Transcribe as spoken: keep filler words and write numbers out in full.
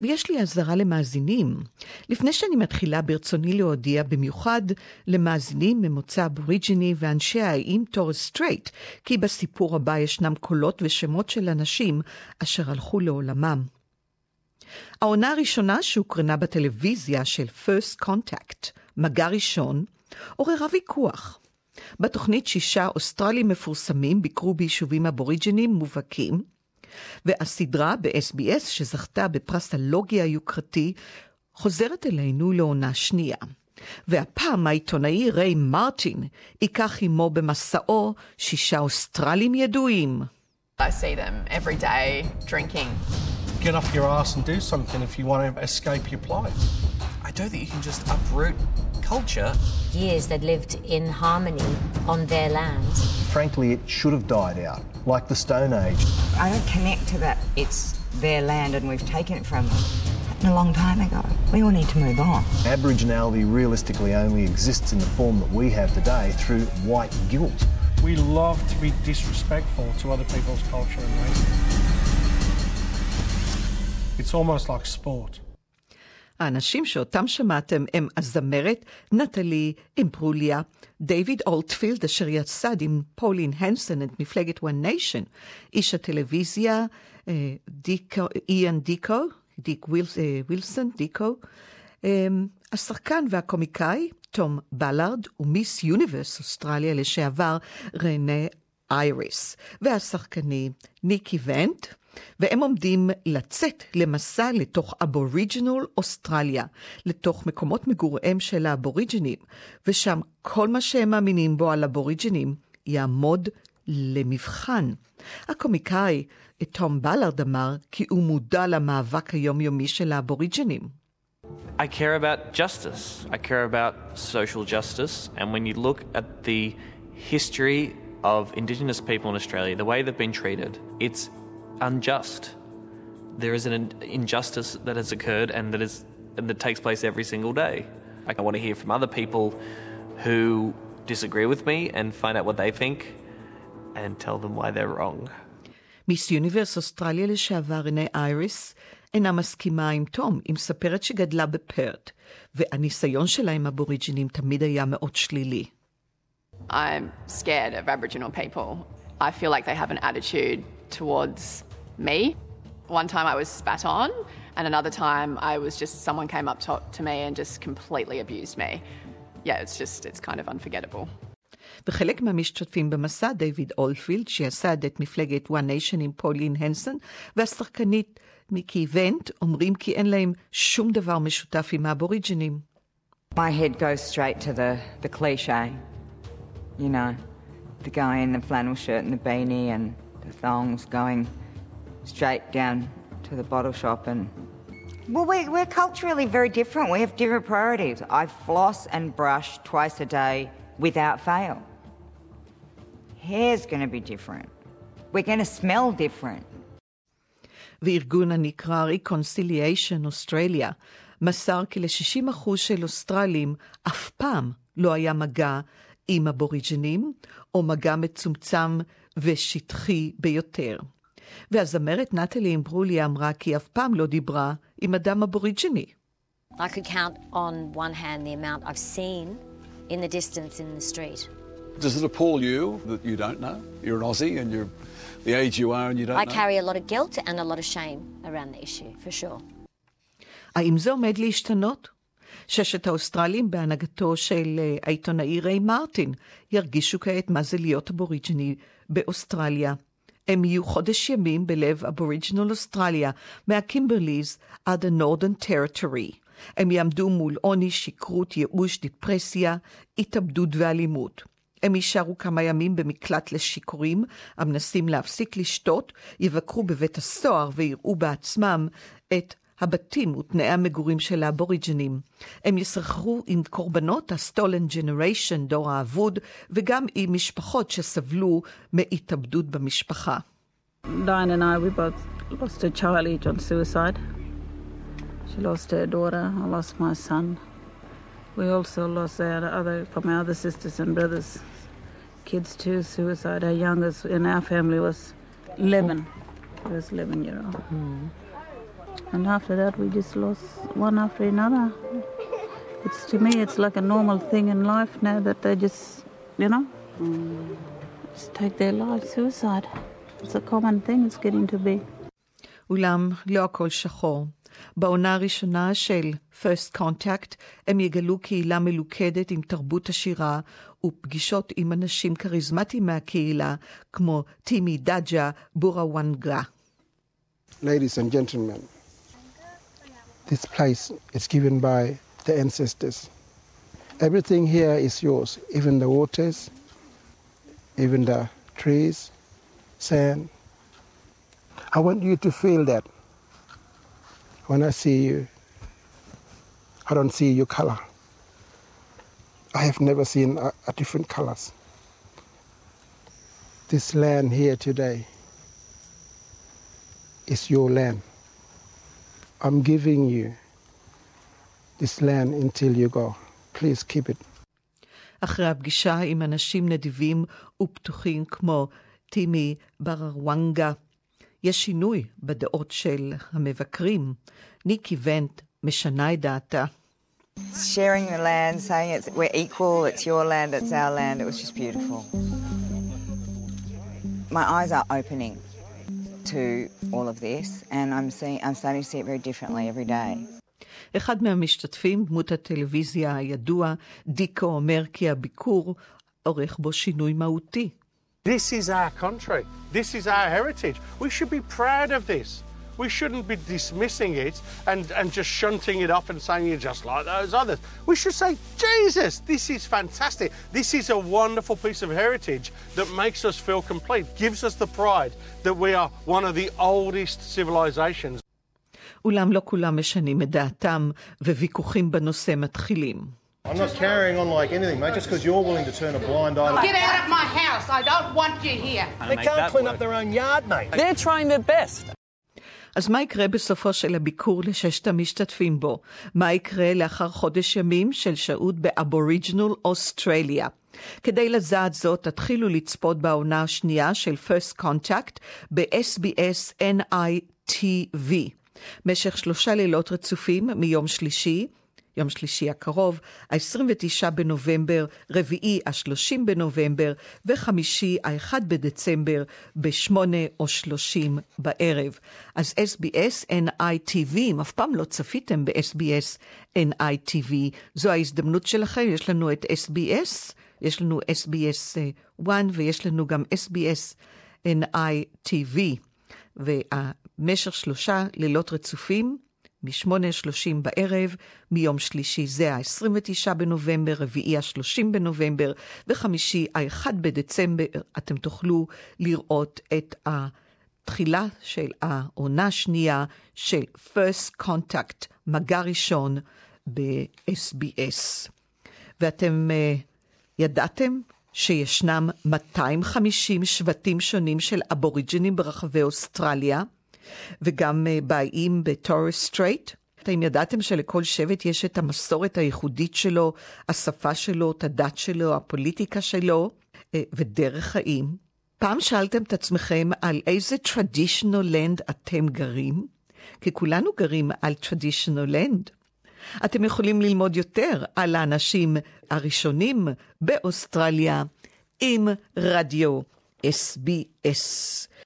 ויש לי הזרה למאזינים. לפני שאני מתחילה ברצוני להודיע במיוחד למאזינים ממוצא אבוריג'יני ואנשי האיים טורס סטרייט, כי בסיפור הבא ישנם קולות ושמות של אנשים אשר הלכו לעולמם. העונה הראשונה שהוקרנה בטלוויזיה של First Contact, מגע ראשון, עוררה ויכוח. בתוכנית שישה אוסטרלים מפורסמים ביקרו ביישובים אבוריג'ינים מובהקים, והסדרה ב-אס בי אס שזכתה בפרס הלוגי היוקרתי חוזרת אלינו לעונה שנייה. והפעם העיתונאי ריי מרטין ייקח עמו במסעו שישה אוסטרלים ידועים. I see them every day drinking. Get off your ass and do something if you want to escape your plight. I don't think you can just uproot culture. Years they'd lived in harmony on their land. Frankly, it should have died out, like the Stone Age. I don't connect to that. It's their land and we've taken it from them. A long time ago. We all need to move on. Aboriginality realistically only exists in the form that we have today through white guilt. We love to be disrespectful to other people's culture and race. It's almost like sport. האנשים שאותם שמעתם הם הזמרת נטלי אימברוליה, דיוויד אולטפילד אשר יסד עם פולין הנסון את מפלגת One Nation, איש הטלוויזיה דיקו, איאן דיקו, דיק ווילס, ווילסון דיקו, השחקן והקומיקאי תום בלארד ומיס יוניברס אוסטרליה לשעבר רנה אייריס, והשחקני ניקי ונט, והם עומדים לצאת למסע לתוך אבוריג'ינל אוסטרליה, לתוך מקומות מגוריהם של האבוריג'ינים, ושם כל מה שהם מאמינים בו על אבוריג'ינים יעמוד למבחן. הקומיקאי תום בלארד אמר כי הוא מודע למאבק היומיומי של האבוריג'ינים. I care about justice. I care about social justice. And when you look at the history of Indigenous people in Australia, the way they've been treated, it's unjust. There is an injustice that has occurred and that is and that takes place every single day. I want to hear from other people who disagree with me and find out what they think and tell them why they're wrong. מיס יוניברס אוסטרליה לשעבר רנה אייריס אינה מסכימה עם תום, היא מספרת שגדלה בפרט, והניסיון שלה עם אבוריג'ינים תמיד היה מאוד שלילי. I'm scared of Aboriginal people. I feel like they have an attitude towards me. One time I was spat on, and another time I was just, someone came up to, to me and just completely abused me. Yeah, it's just, it's kind of unforgettable. וחלק מהמשתתפים במסע, דיוויד אולפילד, שיסד את מפלגת One Nation עם פולין הנסון, והשחקנית ניקי ונט, אומרים כי אין להם שום דבר משותף עם האבוריג'ינים. My head goes straight to the, the cliche. You know, the guy in the flannel shirt and the beanie and the thongs going straight down to the bottle shop and... Well, we, we're culturally very different. We have different priorities. I floss and brush twice a day without fail. Hair's going to be different. We're going to smell different. וארגון הנקרא Reconciliation Australia מסר כי ל-שישים אחוז של אוסטרלים אף פעם לא היה מגע עם אבוריג'ינים, או מגע מצומצם ושטחי ביותר. והזמרת נטלי אימברוליה אמרה כי אף פעם לא דיברה עם אדם אבוריג'יני. I could count on one hand the amount I've seen in the distance in the street. Does it appall you that you don't know? You're an Aussie and you're the age you are and you don't I know? I carry a lot of guilt and a lot of shame around the issue, for sure. האם זה עומד להשתנות? ששת האוסטרלים בהנהגתו של העיתונאי ריי מרטין ירגישו כעת מה זה להיות אבוריג'יני באוסטרליה. הם יהיו חודש ימים בלב אבוריג'ינל אוסטרליה, מהקימברליז עד הנורדרן טריטורי. הם יעמדו מול עוני, שכרות, ייאוש, דיפרסיה, התאבדות ואלימות. הם יישארו כמה ימים במקלט לשיכורים, המנסים להפסיק לשתות, יבקרו בבית הסוהר ויראו בעצמם את הבתים ותנאי המגורים של האבוריג'ינים. הם יסחרו עם קורבנות הסטולן ג'נריישן, דור האבוד, וגם עם משפחות שסבלו מהתאבדות במשפחה. Diane and I, we both lost a child each on suicide. She lost her daughter, I lost my son. We also lost our other, from our other sisters and brothers, kids to suicide. Our youngest in our family was eleven. He was eleven year old. Mm. And after that, we just lost one after another. It's, to me, it's like a normal thing in life now that they just, you know, mm. just take their lives, suicide. It's a common thing, it's getting to be. אולם לא הכל שחור. בעונה הראשונה של First Contact הם יגלו קהילה מלוכדת עם תרבות עשירה ופגישות עם אנשים כריזמטיים מהקהילה כמו טימי דאג'ה בוראוונגה. Ladies and gentlemen, this place is given by the ancestors. Everything here is yours, even the waters, even the trees, sand. I want you to feel that. When I see you, I don't see your color. I have never seen a, a different colors. This land here today is your land. I'm giving you this land until you go. Please keep it. אחרי הפגישה עם אנשים נדיבים ופתוחים כמו טימי בוראוונגה, יש שינוי בדעות של המבקרים. ניקי ונט משנה את דעתה. Sharing the land, saying it's, we're equal, it's your land, it's our land, it was just beautiful. My eyes are opening to all of this, and I'm seeing, I'm starting to see it very differently every day. אחד מהמשתתפים, דמות הטלוויזיה הידוע, דיקו, אומר כי הביקור עורך בו שינוי מהותי. This is our country. This is our heritage. We should be proud of this. We shouldn't be dismissing it and, and just shunting it off and saying you're just like those others. We should say, Jesus, this is fantastic. This is a wonderful piece of heritage that makes us feel complete, gives us the pride that we are one of the oldest civilizations. אולם לא כולם משנים את דעתם וויכוחים בנושא מתחילים. I'm not carrying on like anything, mate, just because you're willing to turn a blind eye. Get out of my house. I don't want you here. They can't clean up their own yard, mate. They're trying their best. אז מה יקרה בסופו של הביקור לששת המשתתפים בו? מה יקרה לאחר חודש ימים של שהות באבוריג'ינל אוסטרליה? כדי לדעת זאת, תתחילו לצפות בעונה השנייה של First Contact ב-אס בי אס אן איי טי וי. משך שלושה לילות רצופים מיום שלישי, יום שלישי הקרוב, ה-עשרים ותשעה בנובמבר, רביעי ה-שלושים בנובמבר, וחמישי ה-אחד בדצמבר, ב-שמונה או שלושים בערב. אז אס בי אס אן איי טי וי, אם אף פעם לא צפיתם ב-אס בי אס אן איי טי וי, זו ההזדמנות שלכם. יש לנו את אס בי אס, יש לנו אס בי אס אחת, ויש לנו גם אס בי אס אן איי טי וי, והמשך שלושה לילות רצופים, מ-שמונה שלושים בערב, מיום שלישי זה ה-עשרים ותשעה בנובמבר, רביעי ה-שלושים בנובמבר, וחמישי ה-אחד בדצמבר, אתם תוכלו לראות את התחילה של העונה השנייה של First Contact, מגע ראשון ב-אס בי אס. ואתם uh, ידעתם שישנם מאתיים וחמישים שבטים שונים של אבוריג'ינים ברחבי אוסטרליה, וגם באים בטורס סטרייט. אתם ידעתם שלכל שבט יש את המסורת הייחודית שלו, השפה שלו, את הדת שלו, הפוליטיקה שלו, ודרך חיים. פעם שאלתם את עצמכם על איזה traditional land אתם גרים? כי כולנו גרים על traditional land. אתם יכולים ללמוד יותר על האנשים הראשונים באוסטרליה עם רדיו אס בי אס.